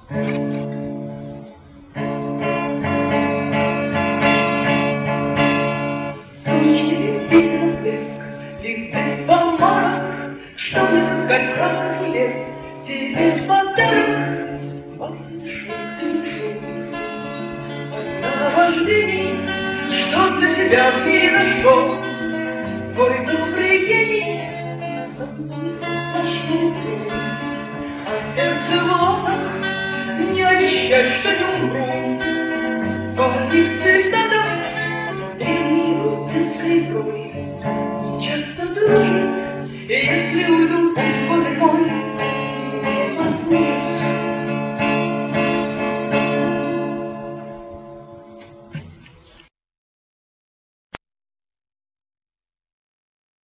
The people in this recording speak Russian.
Солнечный блеск, лист без помарок, чтоб не скакал лес тебе в подарок. Малышка, душу от наваждений, что для тебя в ней нашел. Твой добрый гений ночной, а сердце в лотах не обещай, что не умру. Твоих цветов древней русской крой часто дружит, и если